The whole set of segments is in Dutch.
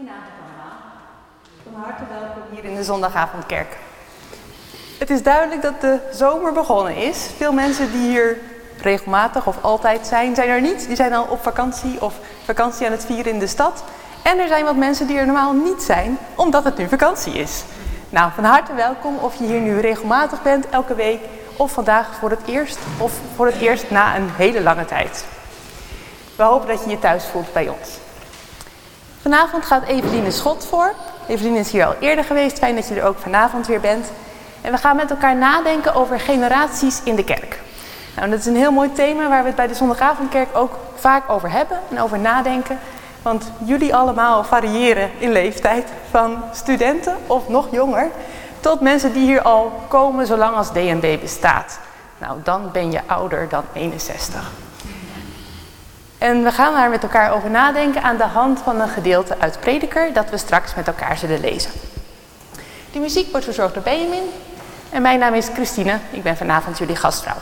Goedenavond allemaal. Van harte welkom hier in de Zondagavondkerk. Het is duidelijk dat de zomer begonnen is. Veel mensen die hier regelmatig of altijd zijn er niet. Die zijn al op vakantie of vakantie aan het vieren in de stad. En er zijn wat mensen die er normaal niet zijn, omdat het nu vakantie is. Nou, van harte welkom of je hier nu regelmatig bent, elke week, of vandaag voor het eerst, of voor het eerst na een hele lange tijd. We hopen dat je je thuis voelt bij ons. Vanavond gaat Eveline Schot voor. Eveline is hier al eerder geweest, fijn dat je er ook vanavond weer bent. En we gaan met elkaar nadenken over generaties in de kerk. Nou, dat is een heel mooi thema waar we het bij de Zondagavondkerk ook vaak over hebben en over nadenken. Want jullie allemaal variëren in leeftijd, van studenten of nog jonger, tot mensen die hier al komen zolang als DNB bestaat. Nou, dan ben je ouder dan 61. En we gaan daar met elkaar over nadenken aan de hand van een gedeelte uit Prediker dat we straks met elkaar zullen lezen. De muziek wordt verzorgd door Benjamin en mijn naam is Christine, ik ben vanavond jullie gastvrouw.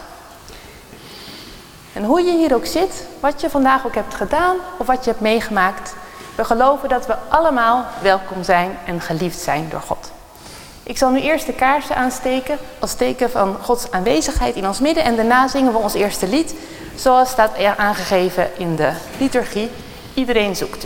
En hoe je hier ook zit, wat je vandaag ook hebt gedaan of wat je hebt meegemaakt, we geloven dat we allemaal welkom zijn en geliefd zijn door God. Ik zal nu eerst de kaarsen aansteken als teken van Gods aanwezigheid in ons midden en daarna zingen we ons eerste lied, zoals staat aangegeven in de liturgie. Iedereen zoekt u.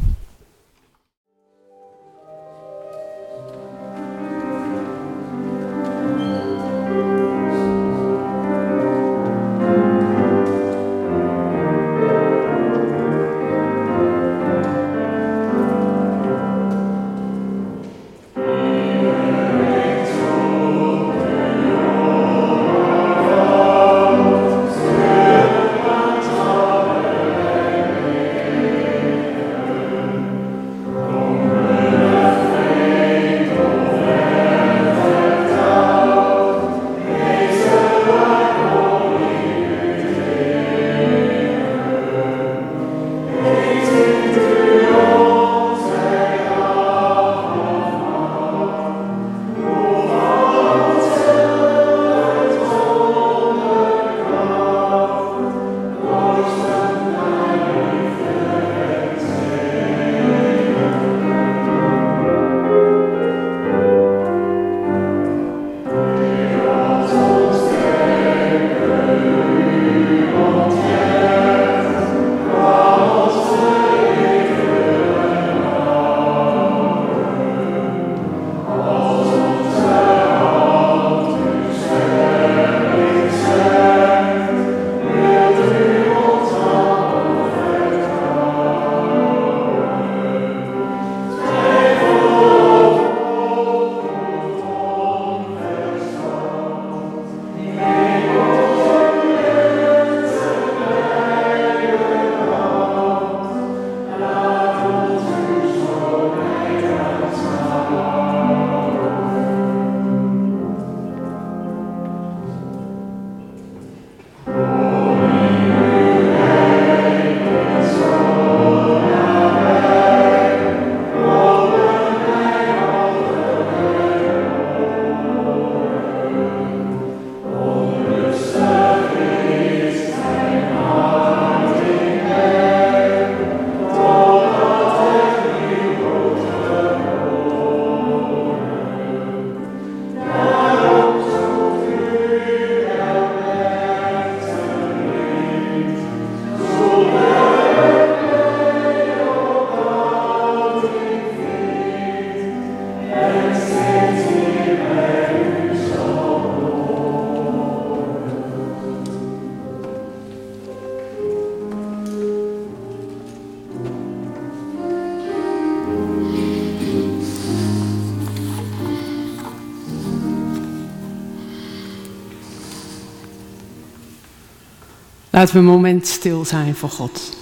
Laten we een moment stil zijn voor God.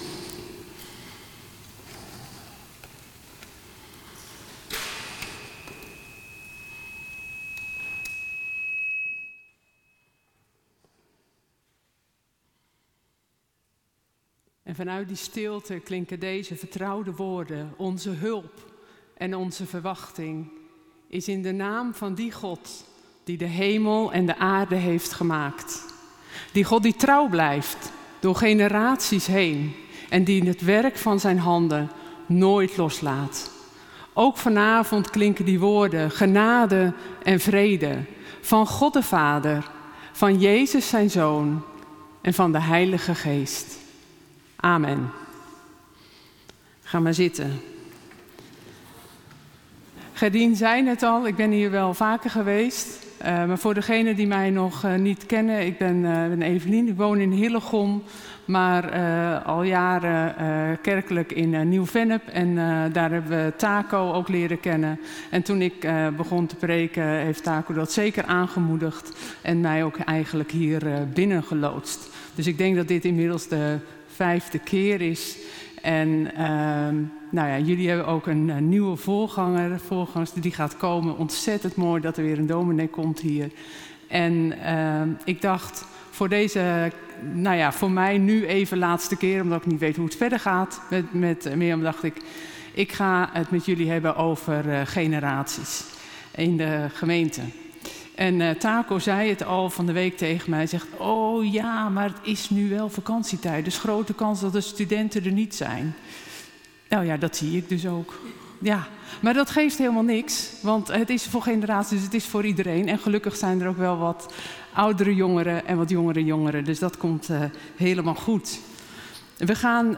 En vanuit die stilte klinken deze vertrouwde woorden. Onze hulp en onze verwachting is in de naam van die God die de hemel en de aarde heeft gemaakt. Die God die trouw blijft door generaties heen en die het werk van zijn handen nooit loslaat. Ook vanavond klinken die woorden genade en vrede van God de Vader, van Jezus zijn Zoon en van de Heilige Geest. Amen. Ga maar zitten. Gerdien zei het al, ik ben hier wel vaker geweest. Maar voor degenen die mij nog niet kennen, ik ben Evelien, ik woon in Hillegom, maar al jaren kerkelijk in Nieuw-Vennep. En daar hebben we Taco ook leren kennen. En toen ik begon te preken, heeft Taco dat zeker aangemoedigd en mij ook eigenlijk hier binnengeloodst. Dus ik denk dat dit inmiddels de 5e keer is. En jullie hebben ook een nieuwe voorganger die gaat komen. Ontzettend mooi dat er weer een dominee komt hier. En ik dacht voor deze, voor mij nu even laatste keer, omdat ik niet weet hoe het verder gaat met Mirjam, dacht ik ga het met jullie hebben over generaties in de gemeente. En Taco zei het al van de week tegen mij. Hij zegt, oh ja, maar het is nu wel vakantietijd. Dus grote kans dat de studenten er niet zijn. Nou ja, dat zie ik dus ook. Ja, maar dat geeft helemaal niks. Want het is voor generaties, dus het is voor iedereen. En gelukkig zijn er ook wel wat oudere jongeren en wat jongere jongeren. Dus dat komt helemaal goed. We gaan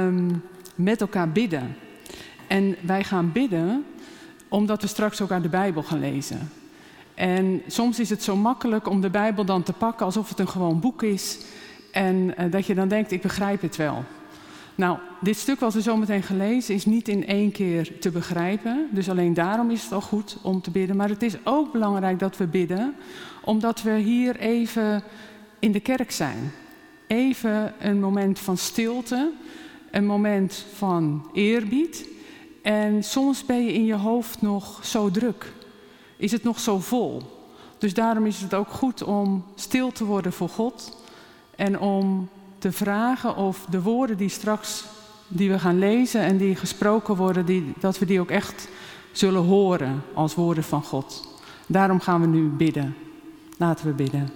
met elkaar bidden. En wij gaan bidden omdat we straks ook uit de Bijbel gaan lezen. En soms is het zo makkelijk om de Bijbel dan te pakken alsof het een gewoon boek is. En dat je dan denkt, ik begrijp het wel. Nou, dit stuk wat we zo meteen gaan lezen is niet in 1 keer te begrijpen. Dus alleen daarom is het al goed om te bidden. Maar het is ook belangrijk dat we bidden, omdat we hier even in de kerk zijn. Even een moment van stilte, een moment van eerbied. En soms ben je in je hoofd nog zo druk. Is het nog zo vol. Dus daarom is het ook goed om stil te worden voor God. En om te vragen of de woorden die we gaan lezen en die gesproken worden, dat we die ook echt zullen horen als woorden van God. Daarom gaan we nu bidden. Laten we bidden.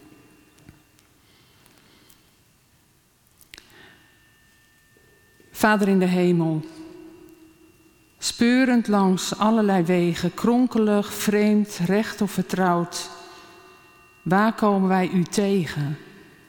Vader in de hemel, speurend langs allerlei wegen, kronkelig, vreemd, recht of vertrouwd, waar komen wij u tegen?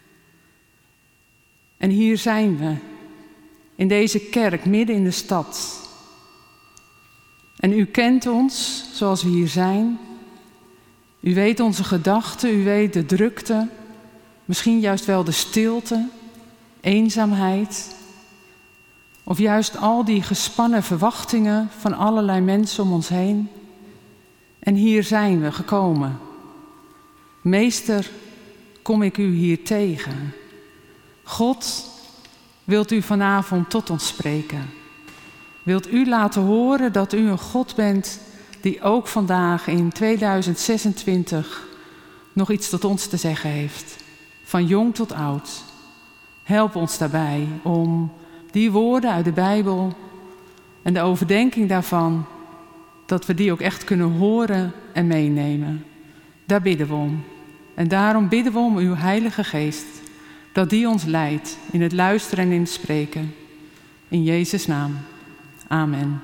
En hier zijn we, in deze kerk, midden in de stad. En u kent ons zoals we hier zijn. U weet onze gedachten, u weet de drukte, misschien juist wel de stilte, eenzaamheid. Of juist al die gespannen verwachtingen van allerlei mensen om ons heen. En hier zijn we gekomen. Meester, kom ik u hier tegen. God, wilt u vanavond tot ons spreken? Wilt u laten horen dat u een God bent die ook vandaag in 2026 nog iets tot ons te zeggen heeft? Van jong tot oud. Help ons daarbij om die woorden uit de Bijbel en de overdenking daarvan, dat we die ook echt kunnen horen en meenemen. Daar bidden we om. En daarom bidden we om uw Heilige Geest, dat die ons leidt in het luisteren en in het spreken. In Jezus' naam. Amen.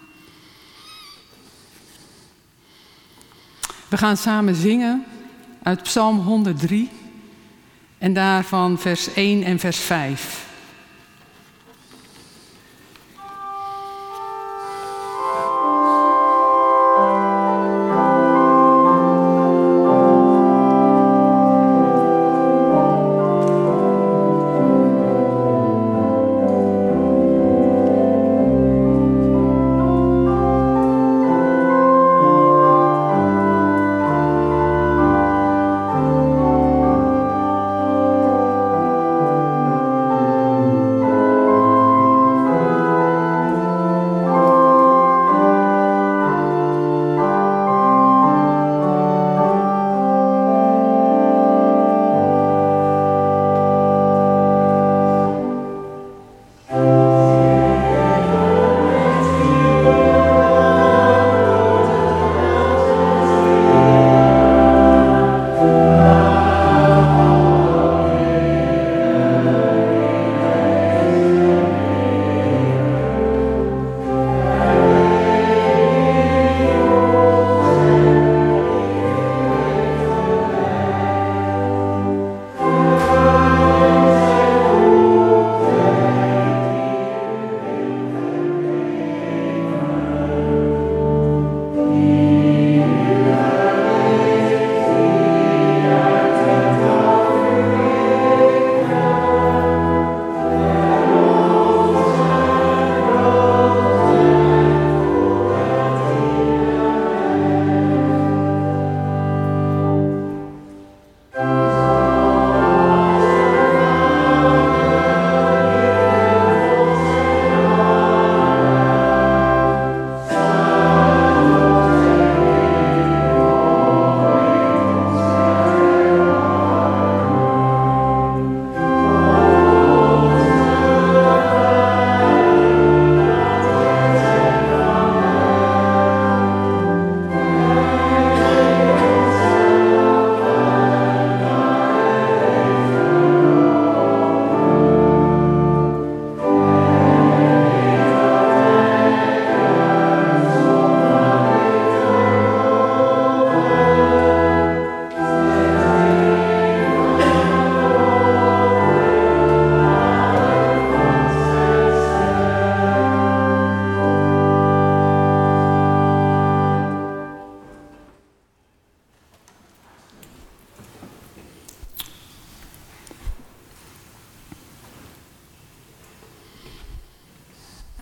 We gaan samen zingen uit Psalm 103 en daarvan vers 1 en vers 5.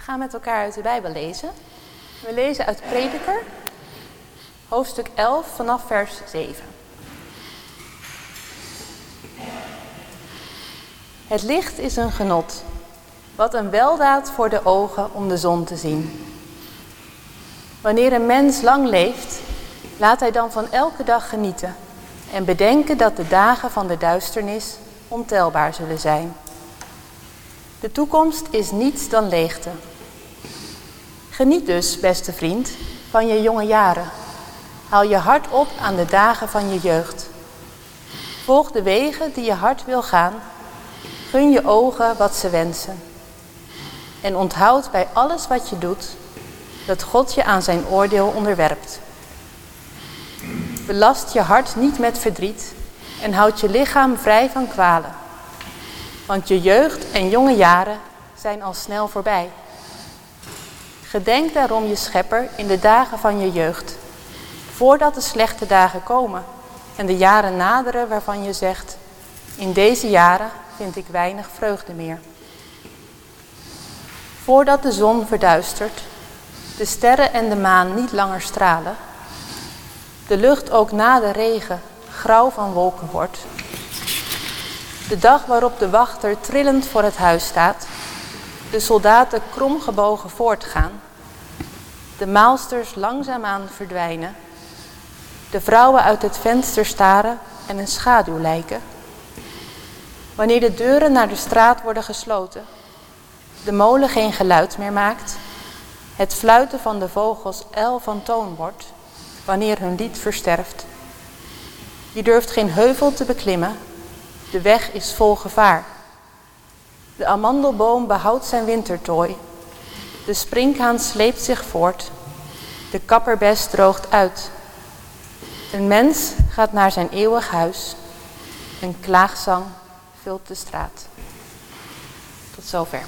gaan met elkaar uit de Bijbel lezen. We lezen uit Prediker, hoofdstuk 11 vanaf vers 7. Het licht is een genot, wat een weldaad voor de ogen om de zon te zien. Wanneer een mens lang leeft, laat hij dan van elke dag genieten en bedenken dat de dagen van de duisternis ontelbaar zullen zijn. De toekomst is niets dan leegte. Geniet dus, beste vriend, van je jonge jaren. Haal je hart op aan de dagen van je jeugd. Volg de wegen die je hart wil gaan. Gun je ogen wat ze wensen. En onthoud bij alles wat je doet, dat God je aan zijn oordeel onderwerpt. Belast je hart niet met verdriet en houd je lichaam vrij van kwalen. Want je jeugd en jonge jaren zijn al snel voorbij. Gedenk daarom je schepper in de dagen van je jeugd, voordat de slechte dagen komen en de jaren naderen waarvan je zegt, in deze jaren vind ik weinig vreugde meer. Voordat de zon verduistert, de sterren en de maan niet langer stralen, de lucht ook na de regen grauw van wolken wordt, de dag waarop de wachter trillend voor het huis staat, de soldaten kromgebogen voortgaan, de maalsters langzaamaan verdwijnen, de vrouwen uit het venster staren en een schaduw lijken, wanneer de deuren naar de straat worden gesloten, de molen geen geluid meer maakt, het fluiten van de vogels ijl van toon wordt, wanneer hun lied versterft. Je durft geen heuvel te beklimmen, de weg is vol gevaar. De amandelboom behoudt zijn wintertooi, de sprinkhaan sleept zich voort, de kapperbes droogt uit. Een mens gaat naar zijn eeuwig huis, een klaagzang vult de straat. Tot zover.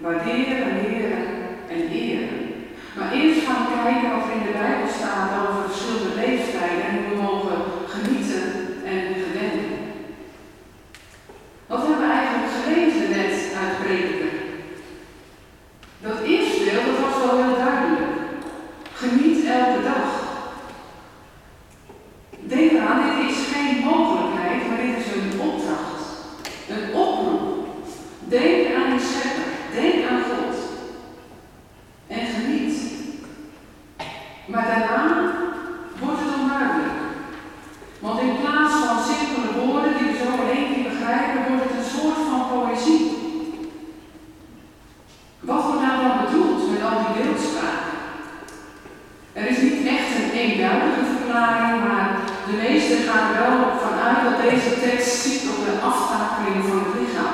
Waarderen, leren en eren. Maar eerst gaan we kijken wat er in de Bijbel staat over verschillende leeftijden en hoe we mogen genieten en gedenken. Wat hebben we eigenlijk gelezen net uit Prediker? Dat eerste deel, dat was wel heel duidelijk. Geniet elke dag. Denk eraan, dit is geen mogelijkheid, maar dit is een opdracht. Een oproep. Denk aan je schepper. Denk aan God. En geniet. Maar daarna wordt het onduidelijk. Want in plaats van simpele woorden die we zo in één keer begrijpen, wordt het een soort van poëzie. Wat wordt nou dan bedoeld met al die beeldspraak? Er is niet echt een eenduidige verklaring, maar de meesten gaan er wel vanuit dat deze tekst ziet op de aftakeling van het lichaam.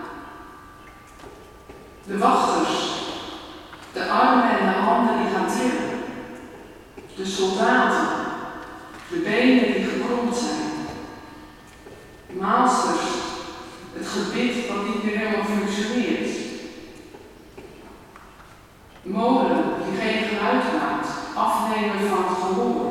De wachters, de armen en de handen die gaan trillen. De soldaten, de benen die gekromd zijn. Maalsters, het gebit wat niet meer helemaal functioneert. Molen die geen geluid maakt, afnemen van het gehoor.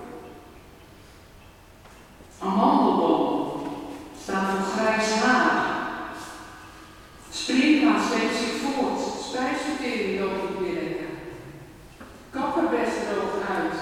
Amandelboom staat voor grijs haar. Springhaan steekt zich voort, spijsvertering loopt niet meer lekker. Kapperbest droogt uit.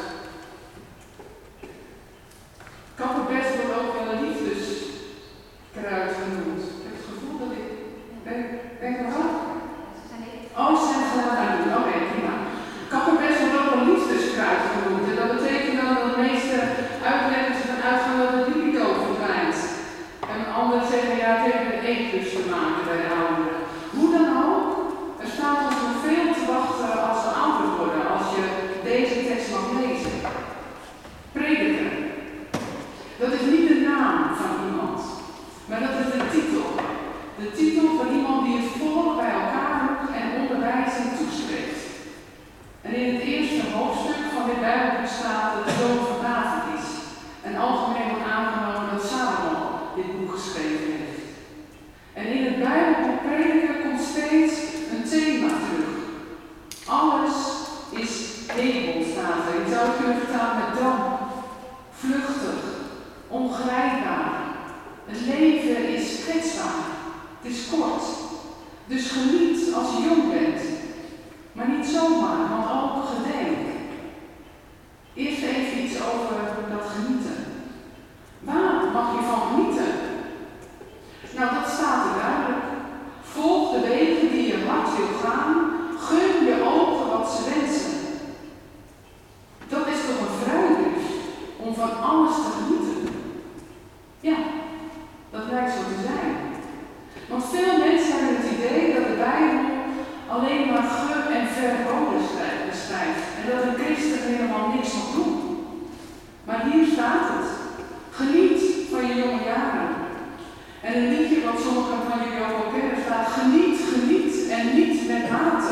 Kapperbest wordt ook wel een liefdeskruid genoemd. Ik heb het gevoel dat ik... Ben ik nog wat? Oh, ze zijn het gedaan aan doen. Oké, prima. Kapperbest wordt ook een liefdeskruid genoemd. En dat betekent dan dat de meeste uitleggers ervan uitgaan dat het libido verdwijnt. En anderen zeggen, ja, het heeft met eetlus te maken bij de ouderen. Hoe dan ook, er staat ons nog veel te wachten als we ouder worden, als je deze tekst mag lezen. Prediker. Dat is niet de naam van iemand, maar dat is de titel. De titel van iemand die het volk bij elkaar roept en onderwijzing toespreekt. En in het eerste hoofdstuk van dit Bijbelboek staat dat de zoon van David is. En algemeen wordt aangenomen dat Salomo dit boek geschreven heeft. En in het Bijbelboek Prediker komt steeds een thema terug. Alles is hemel, staat er. Je zou het kunnen vertalen met damp, vluchtig, ongrijpbaar. Het leven is kwetsbaar. Het is kort. Dus geniet als je jong bent. Maar niet zomaar, want ook gedenk. Eerst even iets over dat genieten. Waar mag je van genieten? Nou, dat staat er duidelijk. Volg de wegen die je hart wil gaan. Gun je ogen wat ze wensen. Dat is toch een vrijbrief om van alles te genieten? Ja, dat lijkt zo te zijn. Want veel mensen hebben het idee dat de Bijbel alleen maar ge- en verboden beschrijft. En dat een christen helemaal niks mag doen. Maar hier staat het. Geniet van je jonge jaren. En een liedje wat sommigen van jullie ook wel kennen staat. Geniet, geniet en niet met mate.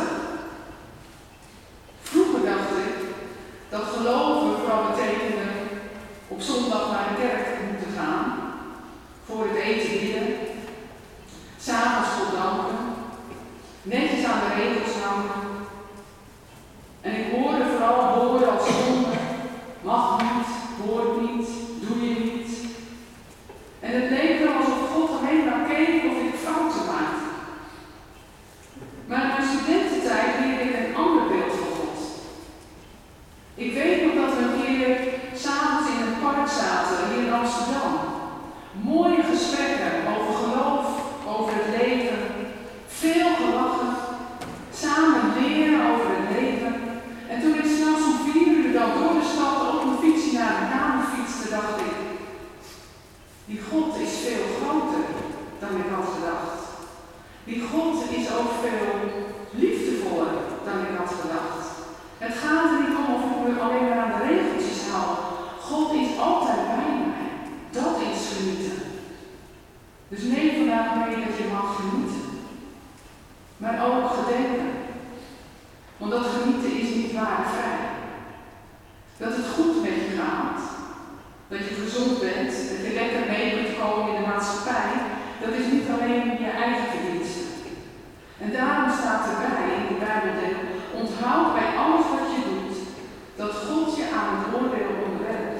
Vroeger dacht ik dat geloven vooral betekende op zondag naar de kerk moeten gaan. Voor het eten bidden. 'S Avonds God danken. Netjes aan de regels houden. En ik hoorde vooral woorden als zonde, mag niet, hoort niet, doe je niet. En het leek wel alsof God alleen maar keek of ik fouten maakte. Maar in mijn studententijd leerde ik een ander beeld van God. Ik weet nog dat we een keer 's avonds in een park zaten, hier in Amsterdam. Mooie gesprekken over geloof, over het leven. Veel gelachen. Samen leren over het leven. En toen ik s'nachts om 4 uur dan door de stad op mijn fietsje naar de kamer fietste, dacht ik, die God is veel groter dan ik had gedacht. Die God is ook veel liefdevoller dan ik had gedacht. Het gaat er niet om of ik me alleen maar aan de regeltjes hou. God is altijd bij mij. Dat is genieten. Dus neem vandaag mee dat je mag genieten. Maar ook gedenken. Want dat genieten is niet waarvrij. Dat het goed met je gaat. Dat je gezond bent. Dat je lekker mee kunt komen in de maatschappij. Dat is niet alleen je eigen verdienste. En En daarom staat erbij in de Bijbeldeel: onthoud bij alles wat je doet, dat God je aan het oordeel onderwerpt.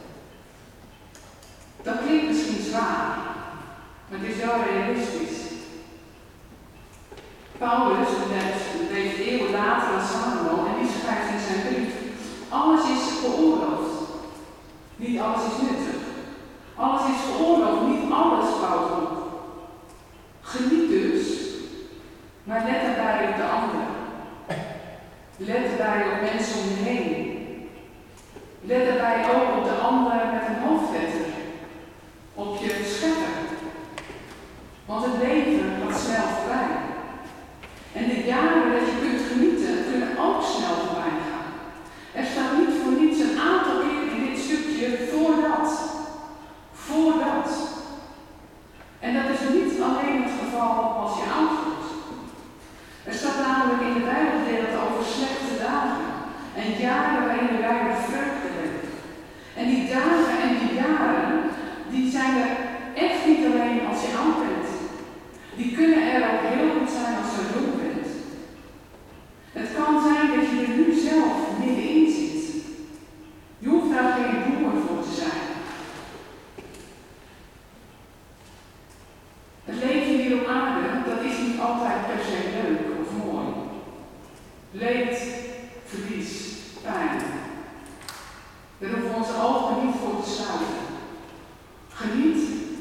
Dat klinkt misschien zwaar, maar het is wel realistisch. Paulus leeft eeuwen later aan Samuel en die schrijft in zijn brief: alles is geoorloofd. Niet alles is nuttig. Alles is geoorloofd, niet alles bouwt op. Geniet dus, maar let daarbij op de ander. Let daarbij op mensen om je heen. Let daarbij ook op de ander met een hoofdletter. Op je schepper. Want het leven gaat snel voorbij. En de jaren dat je kunt genieten, kunnen ook snel voorbij gaan. Er staat niet voor niets een aantal keer in dit stukje voordat. Voordat. En dat is niet alleen het geval als je oud wordt. Er staat namelijk in de Bijbelgedeelte over slechte dagen en jaren waarin je weinig vreugde hebt. En die dagen en die jaren, die zijn er echt niet alleen als je oud bent. Die kunnen er ook heel goed zijn als je jong bent. Het kan zijn dat je er nu zelf middenin zit. Je hoeft daar geen boer voor te zijn. Het leven hier op aarde, dat is niet altijd per se leuk of mooi. Leed, verlies, pijn. Daar hoeven we onze ogen niet voor te sluiten. Geniet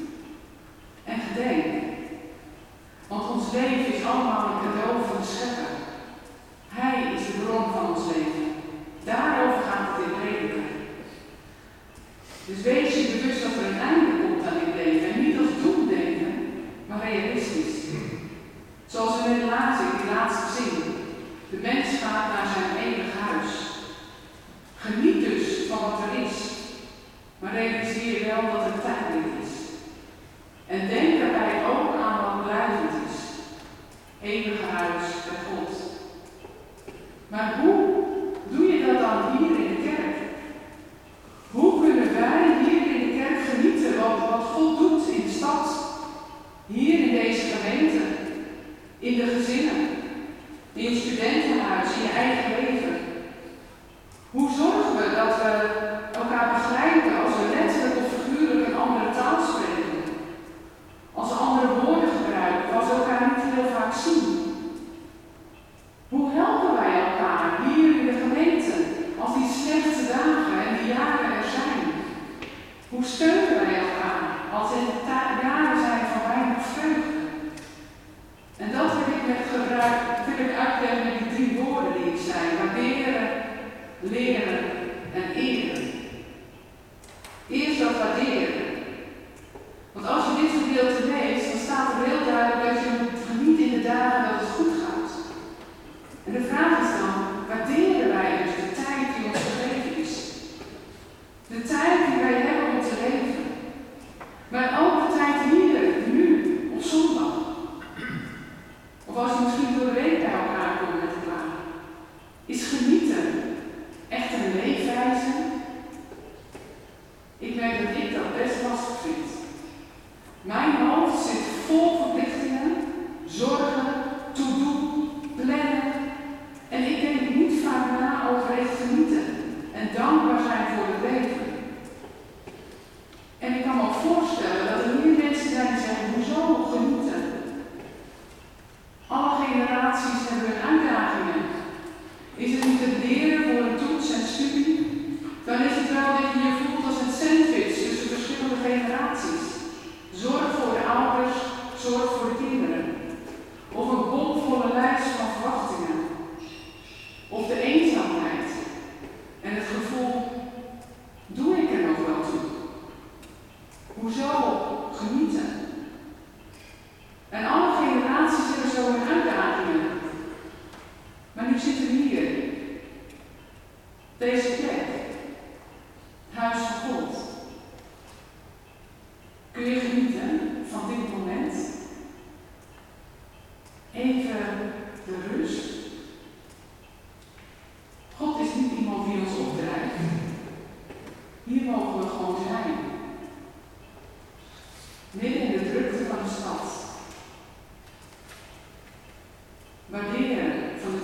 en gedenk. Want ons leven is allemaal een cadeau van de Schepper. Hij is de bron van ons leven. Daarover gaat het in Prediker. Dus wees je bewust dat er een einde komt aan dit leven. En niet als doemdenken, maar realistisch. Zoals we net lazen in die laatste zin. De mens gaat naar zijn eeuwig huis. Geniet dus van wat er is. Maar realiseer wel dat het tijdelijk is. En denk daarbij ook aan wat blijvend is. Eeuwige huis bij God. Maar hoe doe je dat dan hier in de kerk? Hoe kunnen wij hier in de kerk genieten wat God doet in de stad? Hier in deze gemeente, in de gezinnen, in je studentenhuis, in je eigen leven. Hoe zorgen we dat we elkaar begrijpen als we letterlijk of figuurlijk een andere taal spreken? Als we andere woorden gebruiken, als we elkaar niet heel vaak zien? Hoe helpen wij elkaar hier in de gemeente als die slechte dagen en die jaren er zijn? Hoe steunen wij elkaar als er jaren zijn van weinig vreugde? En dat wil ik uitleggen met die 3 woorden die ik zei: waarderen, leren en eren. Eerst dat waarderen. Want als je dit gedeelte leest, dan staat er heel duidelijk dat je moet genieten in de dagen dat het goed gaat. En de vraag is dan, waarderen wij dus de tijd die ons gegeven is? De tijd die wij hebben om te leven. Maar ook de tijd hier, nu, op zondag. Of als je misschien door de week bij elkaar komt met elkaar. Is genieten echt een leefwijze?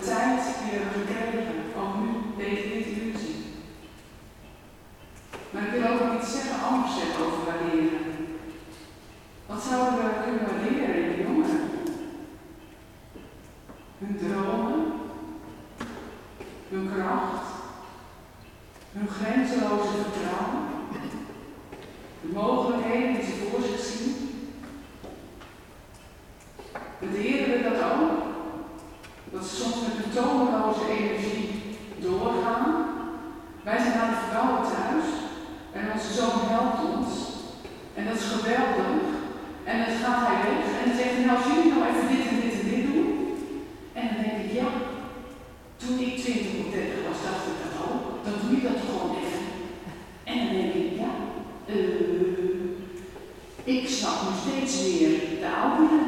tijd die we hebben gekregen, ook nu, dit uur zien. Maar ik wil ook iets anders zeggen over waarderen. Wat zouden we kunnen waarderen in de jongeren? Hun dromen, hun kracht, hun grenzeloze vertrouwen, de mogelijkheden die ze voor zich zien. Waarderen we dat ook? Dat ze soms met een tomeloze energie doorgaan. Wij zijn aan het verbouwen thuis en onze zoon helpt ons. En dat is geweldig. En dan gaat hij weg en dan zegt hij, nou als jullie nou even dit en dit en dit doen. En dan denk ik, ja, toen ik 20 of 30 was, dacht ik dat ook. Dan doe je dat gewoon even. En dan denk ik, ja, ik snap nog steeds meer de ouderen.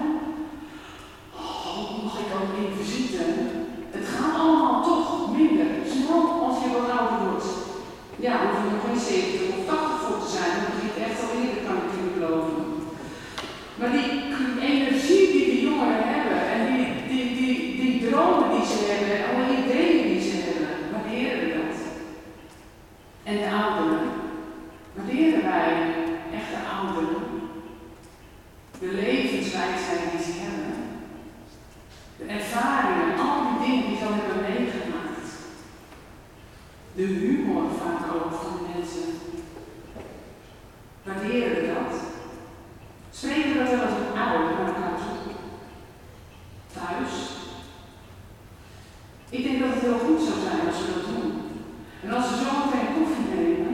Mag ik ook even zitten? Het gaat allemaal toch minder snel als je wat ouder wordt. Ja, hoef je nog geen 70 of 80 voor te zijn, dan begint het echt al eerder, kan ik niet geloven. Maar die energie die de jongeren hebben en die dromen die ze hebben en alle ideeën die ze hebben, waarderen we dat. En de ouderen, waarderen wij echt de ouderen? De levenswijsheid die ze hebben. De ervaringen, al die dingen die ze al hebben meegemaakt. De humor vaak ook van de mensen. Waarderen we dat? Spreken we dat wel eens op ouder naar elkaar toe? Thuis? Ik denk dat het heel goed zou zijn als we dat doen. En als we zo meteen koffie nemen,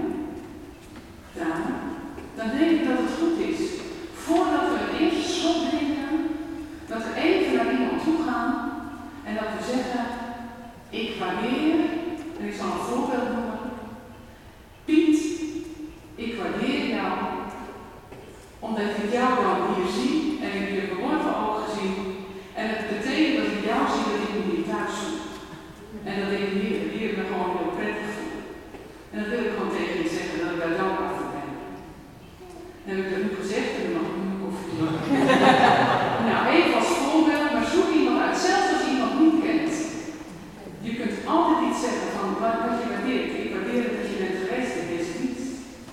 dan denk ik dat het goed is. Voordat we het eerste slok drinken, dat we even naar iemand toe gaan en dat we zeggen, ik waardeer, en ik zal een voorbeeld noemen. Piet, ik waardeer jou, omdat ik jou dan hier zie en ik heb je vanmorgen ook gezien. En het betekent dat ik jou zie dat ik me niet thuis voel. En dat ik hier me gewoon heel prettig voel. En dan wil ik gewoon tegen je zeggen dat ik daar dankbaar voor ben. En heb ik dat nu gezegd en dan mag ik nu koffie drinken. Nou, even als voorbeeld, maar zoek iemand uit, zelfs als je iemand niet kent. Je kunt altijd iets zeggen van wat je waardeert. Ik waardeer het dat je bent geweest in deze dienst.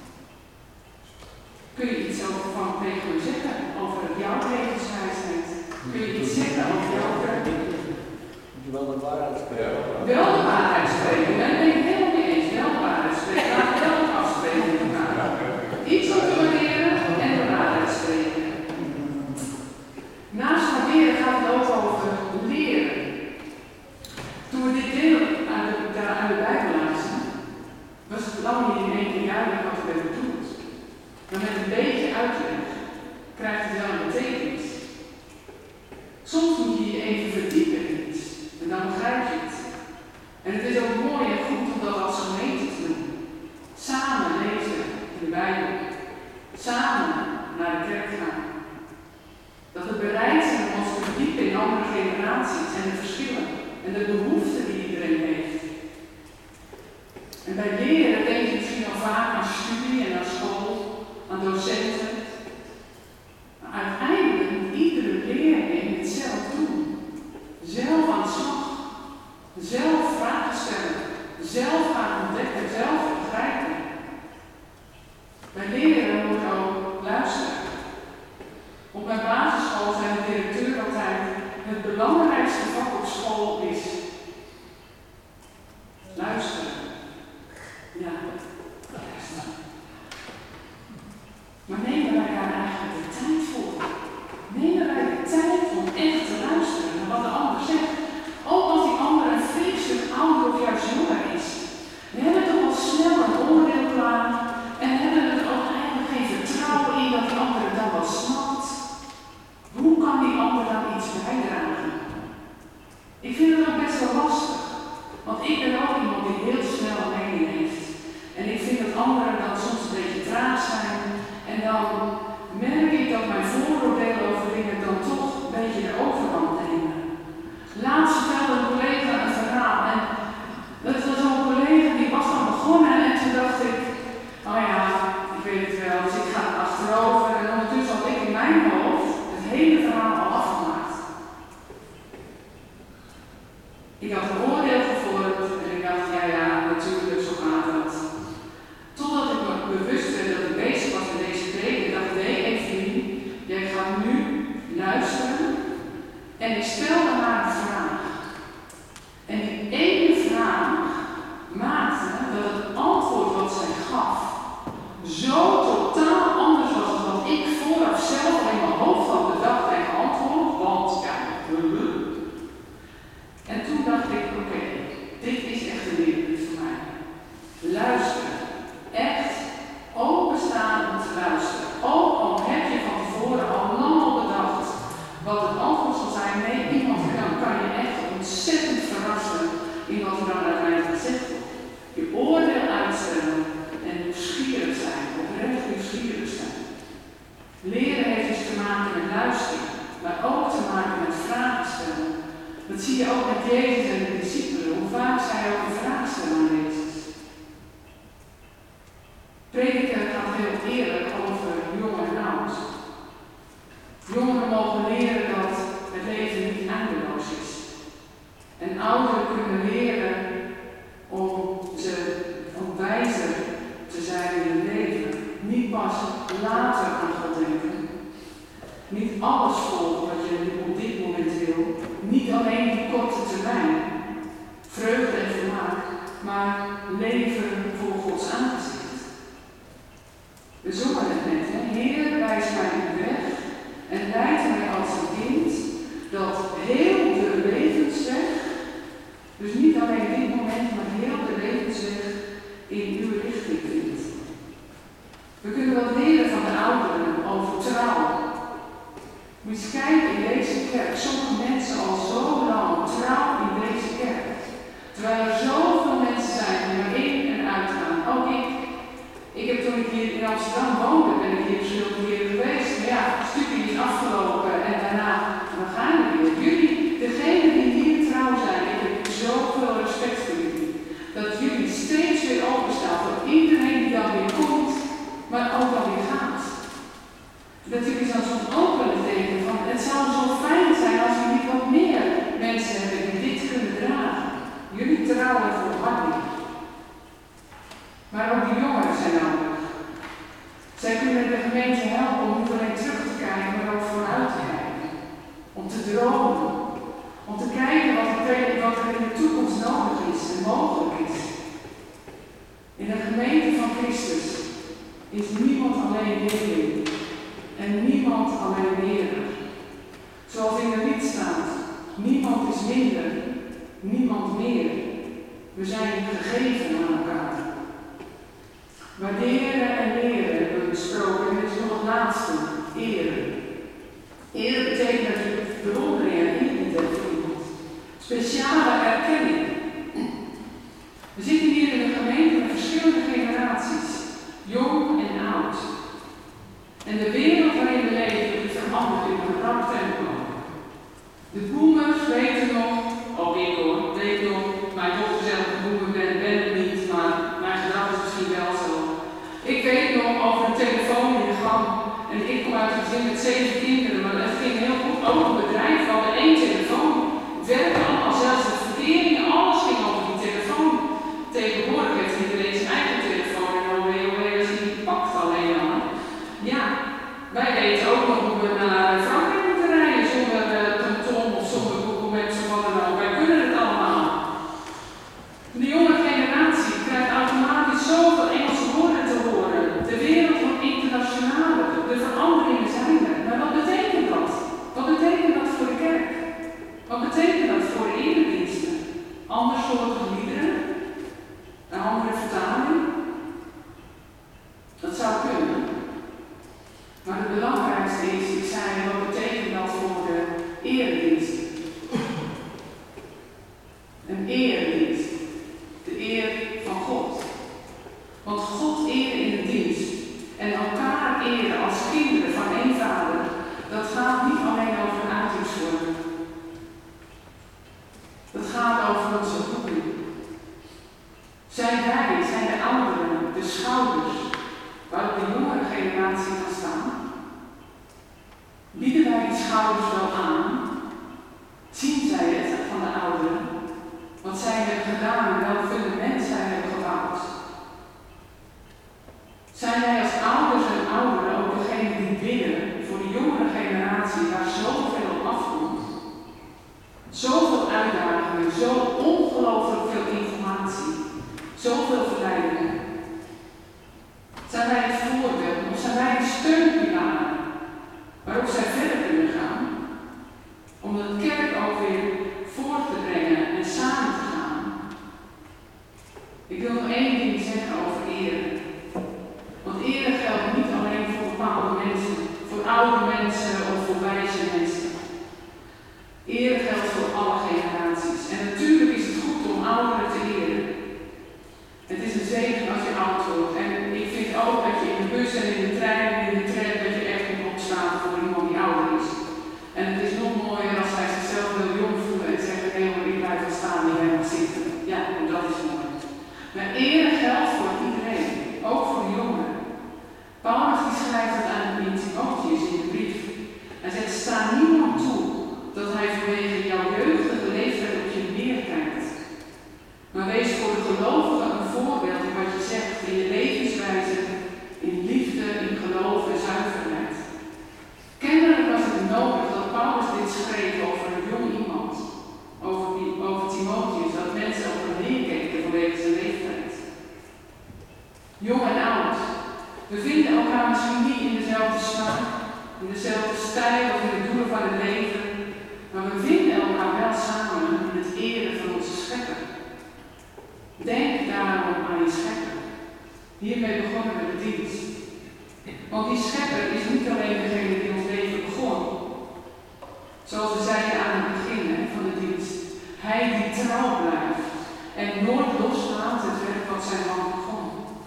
Kun je iets over van tegen me zeggen, over jouw levenswijsheid? Kun je iets zeggen over jouw waardeer? Moet je wel de waarheid spreken? Wel de waarheid spreken, daar ben ik helemaal mee eens. Wel de waarheid spreken, laten we wel ook afspreken met elkaar. Iets om te waarderen en de waarheid spreken. Naast waarderen gaat het ook over leren. Toen we dit deel aan de Bijbel lazen, was het lang niet in één keer duidelijk wat we bedoeld. Maar met een beetje uitleg krijgt het wel een betekenis. Soms moet je je even verdiepen in iets en dan begrijp je het. En het is ook mooi en goed om dat als gemeente te doen. Samen lezen in de Bijbel. Samen naar de kerk gaan. Dat we bereid zijn om ons te verdiepen in andere generaties en de verschillen en de behoeften die iedereen heeft. En bij leren denk je misschien al vaak aan studie en aan school, aan docenten. Maar uiteindelijk moet iedere leerling het zelf doen. Zelf aan de slag. Zelf vragen stellen. Zelf gaan ontdekken. Zelf begrijpen. Bij leren moet ook luisteren. Op mijn basisschool zei de directeur altijd, het belangrijkste vak op school is luisteren. Ja, luisteren. Maar nemen wij daar eigenlijk de tijd voor? Nemen wij de tijd om echt te luisteren naar wat de ander zegt? Ook als die ander een flink stuk ouder of juist jonger is. We hebben toch al snel een oordeel klaar en hebben er ook eigenlijk geen vertrouwen in dat die ander het dan wel snapt. Hoe kan die ander dan iets bijdragen? Ik vind het ook best wel lastig, want ik ben ook iemand die heel snel een mening heeft. En ik vind dat anderen dan soms een beetje traag zijn en dan merk ik dat mijn vooroordelen over dingen dan toch een beetje de overhand nemen. Laatst vertelde een collega een verhaal en dat was zo'n collega die was dan begonnen en toen dacht ik, oh ja, ik weet het wel, dus ik ga er achterover en ondertussen had ik in mijn hoofd het hele verhaal al afgemaakt. Ik had een oordeel gevormd en ik dacht, ja, natuurlijk, zo gaat dat. Totdat ik me bewust werd dat ik bezig was met deze preek. Ik dacht, nee, Evelien, jij gaat nu luisteren. En ik stelde haar een vraag. En die ene vraag maakte dat het antwoord wat zij gaf zo totaal anders was dan wat ik vooraf zelf in mijn hoofd had bedacht en geantwoord. Want, ja, en toen dacht ik, oké, dit is echt een leerpunt voor mij. Luisteren. Echt openstaan om te luisteren. Ook al heb je van tevoren al lang al bedacht wat het antwoord zal zijn. Nee, iemand kan je echt ontzettend verrassen in wat er dan uiteindelijk gezegd wordt. Je oordeel uitstellen en nieuwsgierig zijn, oprecht nieuwsgierig zijn. Leren heeft dus te maken met luisteren, maar ook te maken met vragen stellen. Dat zie je ook met Jezus en de discipelen, hoe vaak zij ook een vraag stellen aan Jezus. Prediken gaat heel eerlijk over jong en oud. Jongeren mogen leren dat het leven niet eindeloos is. En ouderen kunnen leren om wijzer te zijn in het leven. Niet pas later aan God denken. Niet alles volgen wat je op dit moment wil. Niet alleen die korte termijn. Vreugde en vermaak. Maar leven voor Gods aangezicht. We zongen het net, hè? Heer, wijs mij uw weg. En leid mij als een kind dat heel de levensweg, dus niet alleen dit moment, maar heel de levensweg in uw richting vindt. We kunnen wat leren van de ouderen over trouw. Moet je kijken in deze kerk, sommige mensen al zo lang trouw in deze kerk. Terwijl er zoveel mensen zijn die er in en uitgaan. Ook ik heb toen ik hier in Amsterdam woonde, ben ik hier verschillende keren geweest. Maar ja, het stukje is afgelopen en daarna, dan gaan we weer. Jullie, degenen die hier trouw zijn, ik heb zoveel respect voor jullie. Dat jullie steeds weer openstaan voor iedereen die dan weer komt, maar ook dan weer gaat. Dat jullie dan soms ook willen denken van, het zou zo fijn zijn als jullie wat meer mensen hebben die dit kunnen dragen. Jullie trouwen volharding. Maar ook de jongeren zijn nodig. Zij kunnen de gemeente helpen om niet alleen terug te kijken, maar ook vooruit te kijken. Om te dromen. Om te kijken wat er in de toekomst nodig is en mogelijk is. In de gemeente van Christus is niemand alleen leerling. En niemand alleen leraar. Zoals in de lied staat, niemand is minder, niemand meer. We zijn gegeven aan elkaar. Waarderen en leren hebben we besproken. En dit is nog het laatste, eren. Eren betekent natuurlijk bewondering en eerbied voor iemand. Speciale erkenning. We zitten hier in een gemeente met verschillende generaties. Jong en oud. En de wereld waarin we leven is veranderd in een rap tempo. De boomers weten nog, ook ik hoor, weet nog, mijn dochter zelf een boomer ben het niet, maar mijn gedrag is misschien wel zo. Ik weet nog over een telefoon in de gang. En ik kom uit een gezin met 7 kinderen, maar dat ging heel goed. Ook een bedrijf, we hadden 1 telefoon. Het werkte allemaal, zelfs de verkeringen, alles ging over die telefoon. Tegenwoordig heeft iedereen zijn eigen telefoon en dan als je die pakt alleen al. Ja, wij weten ook nog hoe we naar Frankrijk moeten rijden zonder TomTom of zonder Google Maps of wat dan ook. Wij kunnen het allemaal. De jonge generatie krijgt automatisch zoveel Engelse woorden te horen. De wereld wordt internationaler. De veranderingen zijn er. Maar wat betekent dat? Wat betekent dat voor de kerk? Wat betekent dat voor de erediensten? Andersoortige liederen? Een andere vertaling? Dat zou kunnen. Maar het belangrijkste is, ik zei, wat betekent dat voor de eredienst? Een eredienst. De eer van God. Want God eren in de dienst en elkaar eren als kinderen van één vader, dat gaat niet alleen over een uitingsvorm. Dat gaat over onze roeping. Zijn de ouderen, de schouders, waarop de jongere generatie kan staan? Bieden wij die schouders wel aan? Zien zij het van de ouderen? zo ongelooflijk veel informatie, zoveel verleidingen. Zijn wij het voorbeeld of zijn wij de steunpilaren waarop zij verder kunnen gaan? Om de kerk ook weer voor te brengen en samen te gaan. Ik wil nog één ding zeggen over ere. Want ere geldt niet alleen voor bepaalde mensen, voor oude mensen of voor wijze mensen. Ere geldt voor alle generaties. En natuurlijk is het goed om ouderen te eren. Het is een zegen als je oud wordt. En ik vind ook dat je in de bus en in de trein en in de tram dat je echt moet opstaan voor iemand die ouder is. En het is nog mooier als hij zichzelf wil jong voelen en zegt: nee hoor, ik blijf wel staan en jij mag zitten. Ja, dat is mooi. Maar ere geldt voor iedereen, ook voor de jongeren. Paulus die schrijft het aan Timotheus in de brief. Hij zegt: sta niemand toe dat hij vanwege jouw jeugdige leeftijd op je neerkijkt. Maar wees voor de gelovigen een voorbeeld in wat je zegt, in je levenswijze, in liefde, in geloof en zuiverheid. Kennelijk was het nodig dat Paulus dit schreef over een jong iemand, over Timotheus, dat mensen op hem neerkeken vanwege zijn leeftijd. Jong en oud. We vinden elkaar misschien niet in dezelfde smaak, in dezelfde stijl of in de doelen van het leven, maar we vinden elkaar wel samen in het eren van onze schepper. Denk daarom aan je schepper. Hiermee begonnen we de dienst. Want die schepper is niet alleen degene die ons leven begon. Zoals we zeiden aan het begin van de dienst. Hij die trouw blijft en nooit loslaat het werk wat zijn hand begon.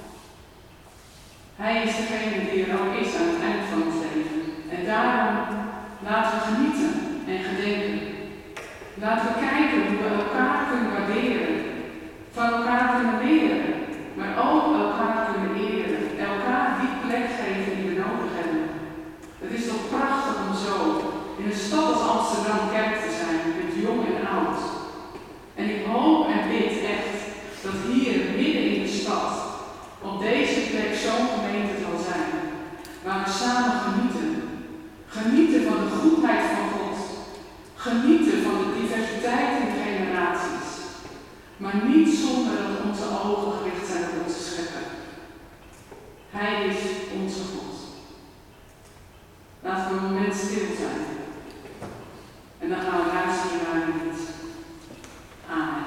Hij is degene die er ook is aan het eind van ons leven. En daarom laten we genieten en gedenken. Laten we kijken hoe we elkaar kunnen waarderen. Van elkaar kunnen leren, maar ook elkaar kunnen eren. Elkaar die plek geven die we nodig hebben. Het is toch prachtig om zo in een stad als Amsterdam kerk te zijn, met jong en oud. En ik hoop en bid echt dat hier midden in de stad, op deze plek zo'n gemeente zal zijn, waar we samen genieten. Genieten van de goedheid van God. Genieten van de diversiteit in de generaties. Maar niet zonder dat onze ogen gericht zijn op onze schepper. Hij is onze God. Laten we een moment stil zijn. En dan gaan we luisteren naar een lied. Amen.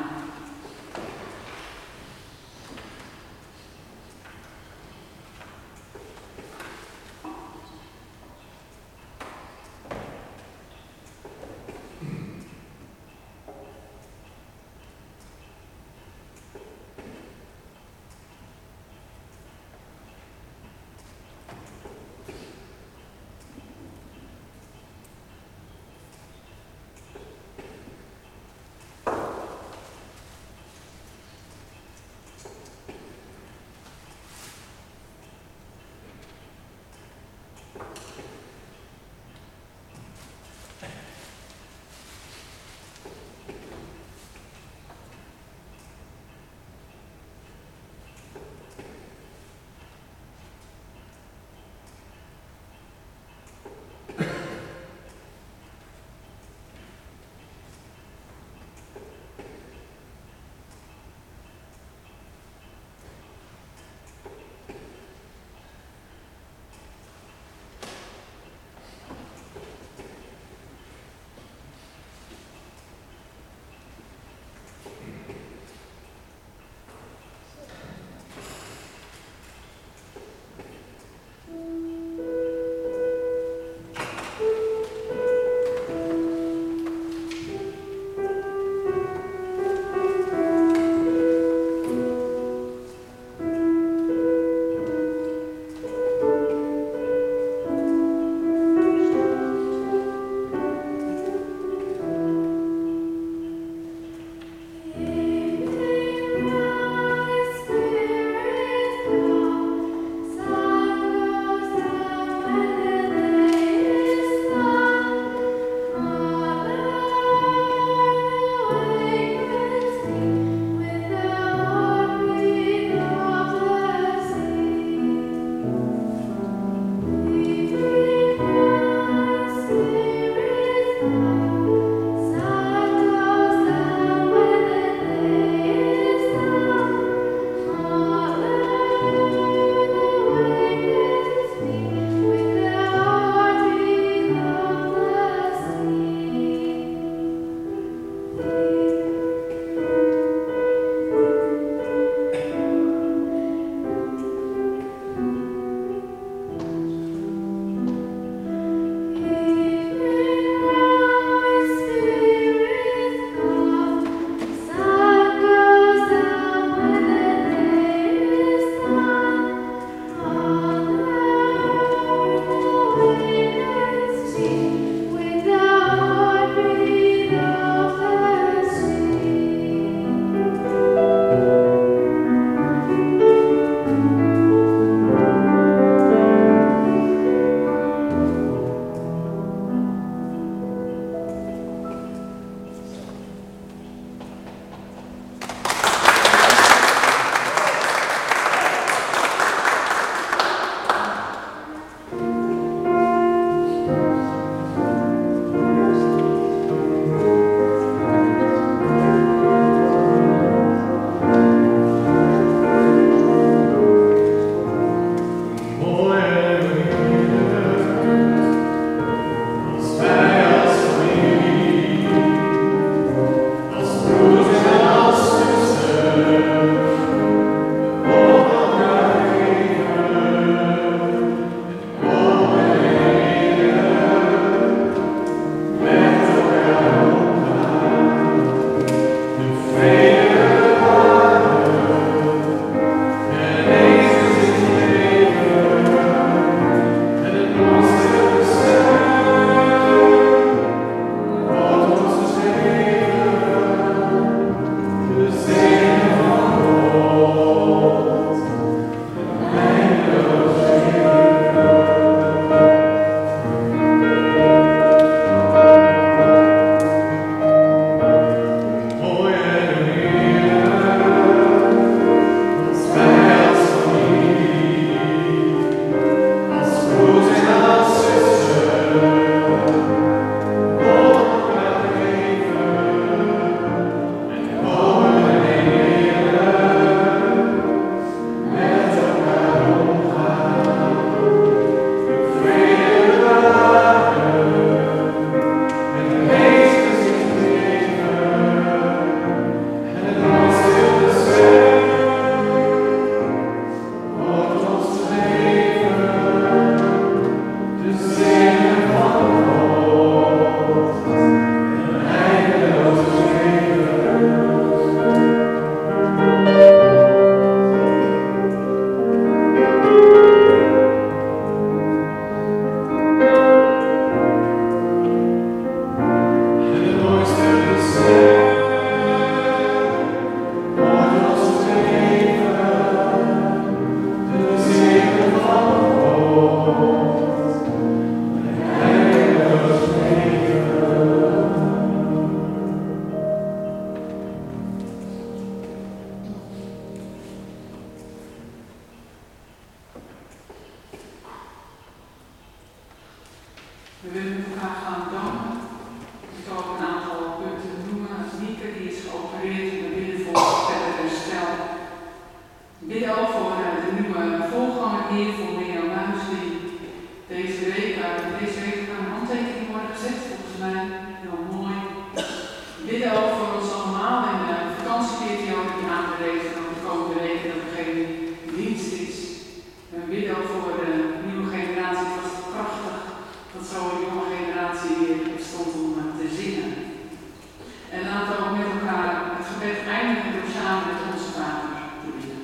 manier voor Mirjam Muis die deze week aan een handtekening worden gezet, volgens mij heel mooi. Bidden ook voor ons allemaal en de vakantieperiode die aangerezen van de komende weken dat er geen dienst is. En bidden ook voor de nieuwe generatie. Het was prachtig dat zo'n jonge generatie hier stond om te zingen. En laten we ook met elkaar het gebed eindigen door samen met onze Vader te bidden.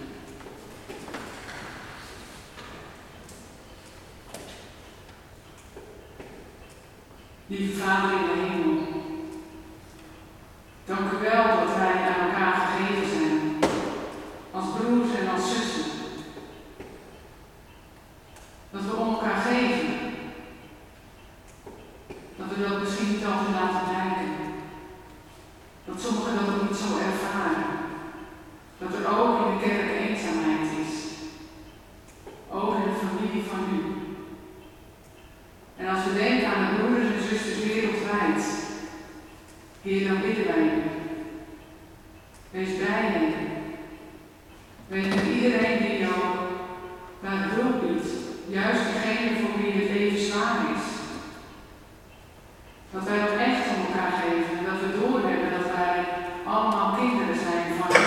Lieve Vader in de hemel, dank u wel dat wij aan elkaar gegeven zijn, als broers en als zussen. Dat we om elkaar geven. Dat we dat misschien niet altijd laten blijken. Dat sommigen dat ook niet zo ervaren. Dat er ook in de kerk eenzaamheid is. Ook in de familie van u. En als we denken aan de broeders en zusters wereldwijd, Heer, dan bidden wij u. Wees bij hen. Wees met iedereen die jou bij hulp biedt. Juist degene voor wie het leven zwaar is. Dat wij ook echt om elkaar geven en dat we doorhebben dat wij allemaal kinderen zijn van u.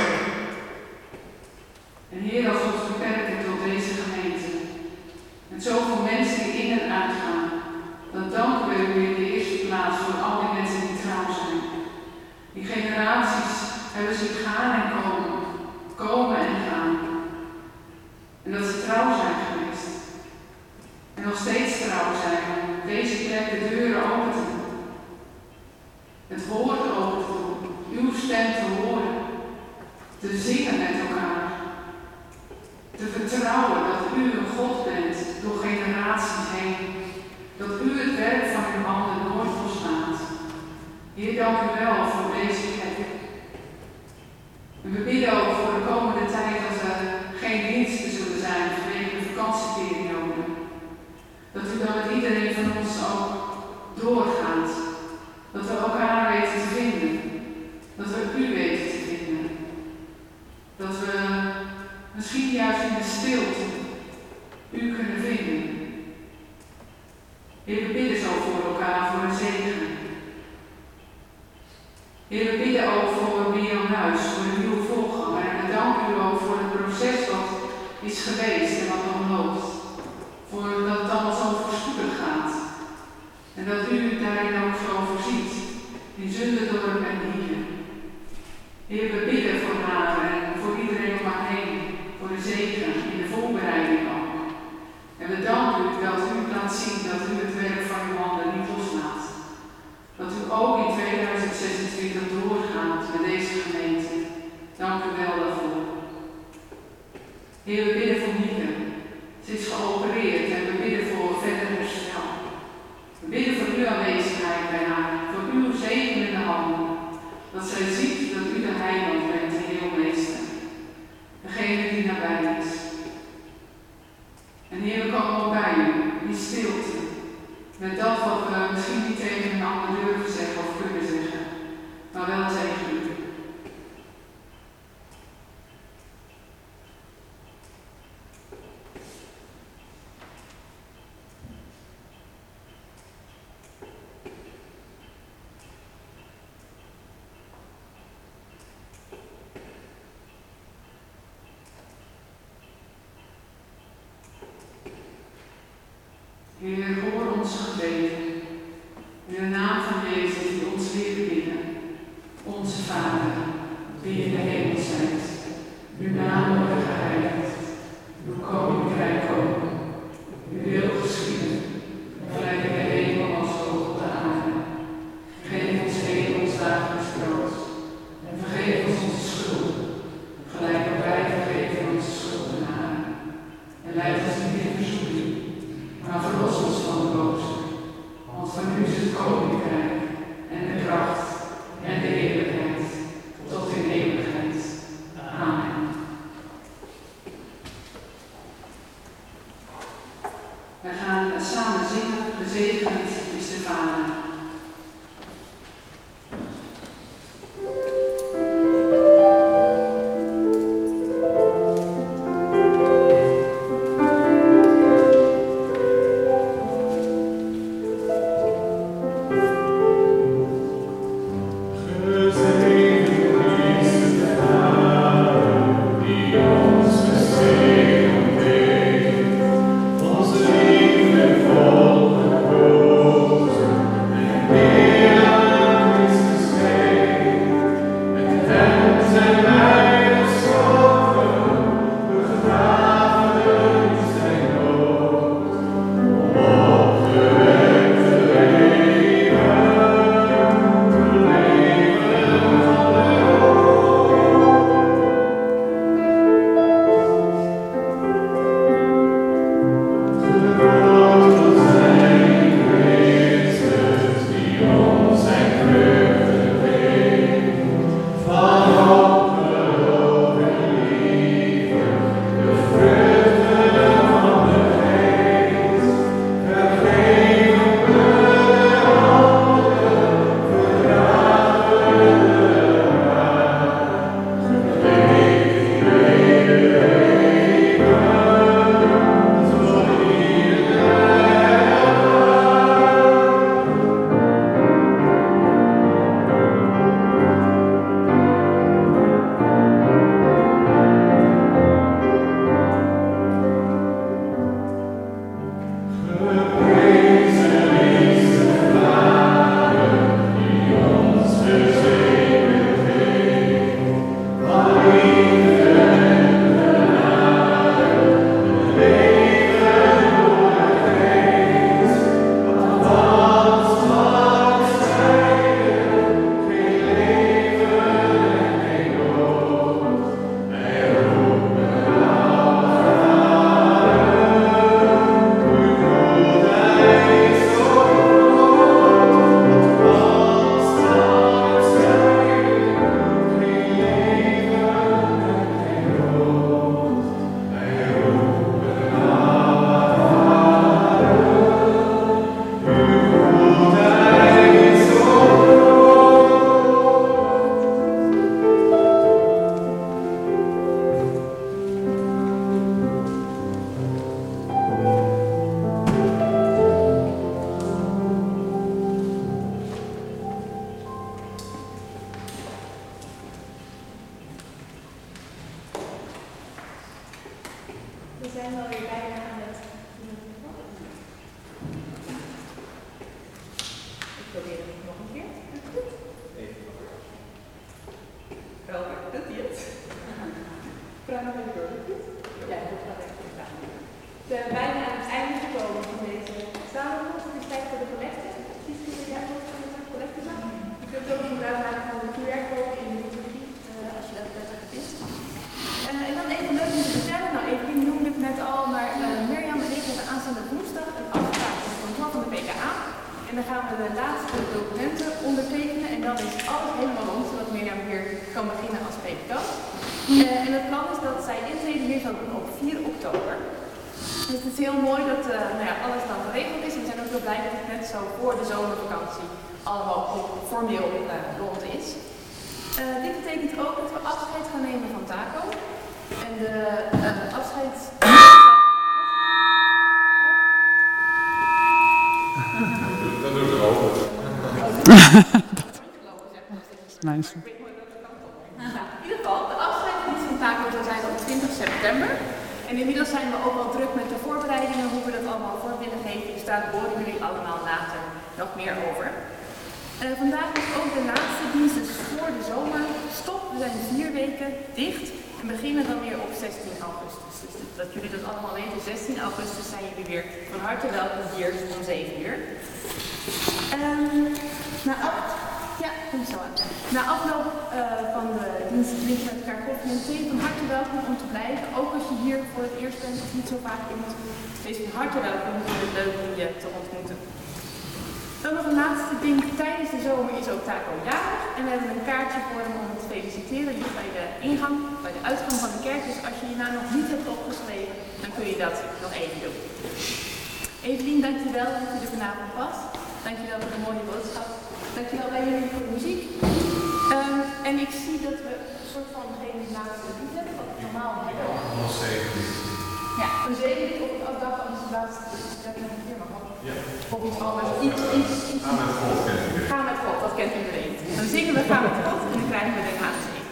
En Heer, als we ons beperken tot deze gemeente, met zoveel mensen die in en uitgaan, dan danken we u in de eerste plaats voor al die mensen die trouw zijn. Die generaties hebben zich gaan en komen en gaan. En dat ze trouw zijn geweest. En nog steeds trouw zijn om deze plek de deuren open te doen. Het woord open te doen. Uw stem te horen. Te zingen met elkaar. Te vertrouwen dat u een God bent door generaties heen. Dat u het werk van uw handen nooit loslaat. Heer, dank u wel voor deze plek. En we bidden ook voor de komende tijd dat er geen diensten zullen zijn vanwege de vakantieperiode. Dat u dan met iedereen van ons ook doorgaat. Dat we elkaar weten te vinden. Dat we u weten te vinden. Dat we misschien juist in de stilte u kunnen vinden. Heer, we bidden zo voor elkaar, voor een zegen. Heer, we bidden ook voor Mirjam Muis, voor een nieuwe voorganger. En we danken u ook voor het proces wat is geweest en wat nog loopt. Voor dat het allemaal zo voorspoedig gaat. En dat u daarin ook zo voorziet. In Zunderdorp en hier. Heer, we bidden voor haar en voor iedereen om haar heen. Voor de zegen in de voorbereiding ook. En we danken u dat u laat zien dat u het werk van uw handen niet loslaat. Dat u ook in 2026 doorgaat met deze gemeente. Dank u wel daarvoor. Heer, we bidden voor Mieke. Ze is geopereerd en we bidden voor verder herstel. We bidden voor uw aanwezigheid bij haar, voor uw zegenende handen. Dat zij ziet dat u de heiland bent, de heelmeester. Degene die nabij is. En Heer, we komen ook bij u, in stilte. Met dat wat we misschien niet tegen een ander durven zeggen of kunnen zeggen, maar wel tegen u. Heer, hoor onze gebeden. In de naam van Jezus die ons leren bidden. Onze Vader, die in de hemel zijt. Uw naam wordt geheiligd. Uw koninkrijk komen. Uw wil geschieden. Gelijk in de hemel als ook op de aarde. Geef ons heden ons dagelijks brood. En vergeef ons onze schulden. Gelijk ook wij vergeven onze schuldenaren. En leid ons niet in verzoeking. Maar verlos ons van de boze, want van u is het koninkrijk en de kracht en de heerlijkheid tot in eeuwigheid. Amen. zijn we alweer bijna aan het... Ik probeer het nog een keer. Robert, doet hij het? Vraag nog even door. Ja, dat gaat echt goed gaan. We zijn bijna aan het einde gekomen van deze samenkomst. Het is tijd voor de collecte. Ja, collecte maken. Je kunt ook gebruik maken van de QR-code in de liturgie, als je dat prettig vindt. En dan even leuk om te vertellen. Nou, Evelien noemde het net al, maar Mirjam en ik hebben aanstaande woensdag een afspraak met de controle van de PKA. En dan gaan we de laatste documenten ondertekenen en dan is alles helemaal rond, zodat Mirjam weer kan beginnen als predikant. En het plan is dat zij intreden weer zal doen op 4 oktober. Dus het is heel mooi dat alles dan geregeld is. En we zijn ook heel blij dat het net zo voor de zomervakantie allemaal formeel rond is. Dit betekent ook dat we afscheid gaan nemen van Taco. En de afscheid... Dat doet er ook. Mijn In ieder geval, de afscheid van Taco zal zijn op 20 september. En inmiddels zijn we ook al druk met de voorbereidingen, hoe we dat allemaal voor willen geven. Dus daar horen jullie allemaal later nog meer over. Vandaag is ook de laatste dienst dus voor de zomer. Stop, we zijn 4 weken dicht en beginnen dan weer op 16 augustus. Dus dat jullie dat allemaal weten, 16 augustus zijn jullie weer van harte welkom hier om 7 uur. Na afloop van de dienst drinken we met elkaar koffie en thee. Van harte welkom om te blijven. Ook als je hier voor het eerst bent of niet zo vaak bent. Wees van harte welkom. We vinden het leuk om je te ontmoeten. Dan nog een laatste ding. Tijdens de zomer is ook Taco jarig. En we hebben een kaartje voor hem om te feliciteren. Hier bij de ingang, bij de uitgang van de kerk. Dus als je je naam nog niet hebt opgeschreven, dan kun je dat nog even doen. Evelien, dankjewel dat je er vanavond was. Dankjewel voor de mooie boodschap. Dankjewel bij jullie voor de muziek. En ik zie dat we een soort van geen laatste lied hebben, wat normaal niet wel. Ja, een zeker op het dag van de laatste dat ik een keer mag houden. Of iets anders. Ga met God, Ga met God, dat kent iedereen. Dan zingen we Ga met God en dan krijgen we de laatste zin.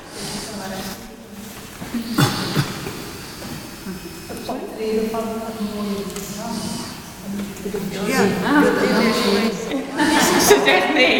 Het optreden van het mooie naam. Ja, ze zegt nee.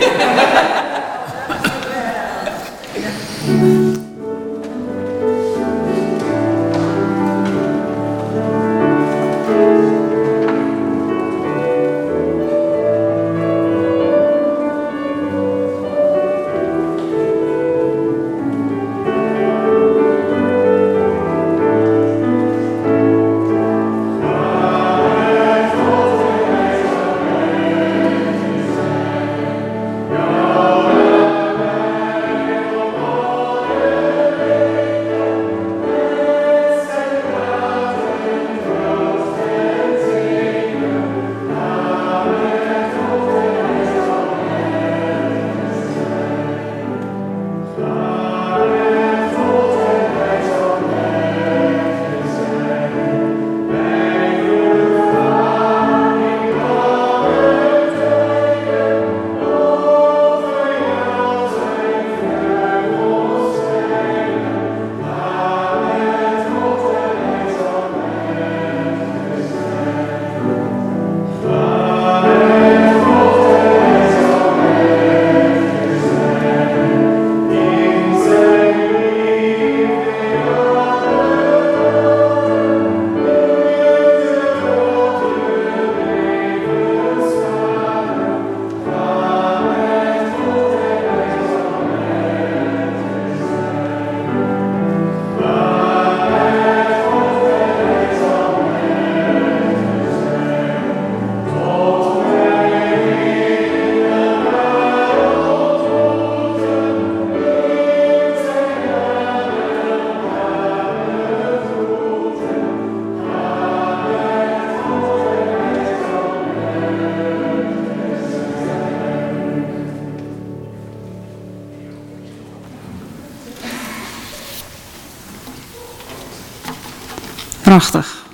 Prachtig.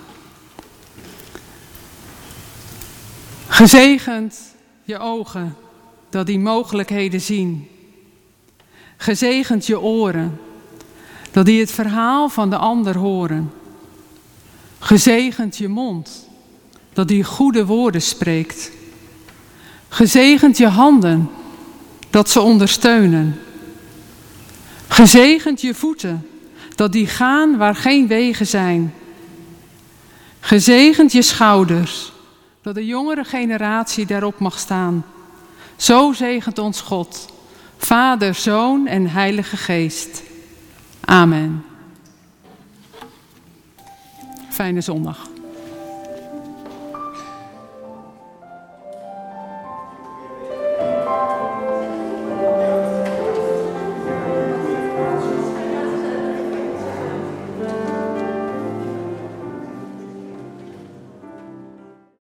Gezegend je ogen, dat die mogelijkheden zien. Gezegend je oren, dat die het verhaal van de ander horen. Gezegend je mond, dat die goede woorden spreekt. Gezegend je handen, dat ze ondersteunen. Gezegend je voeten, dat die gaan waar geen wegen zijn. Gezegend je schouders, dat de jongere generatie daarop mag staan. Zo zegent ons God, Vader, Zoon en Heilige Geest. Amen. Fijne zondag.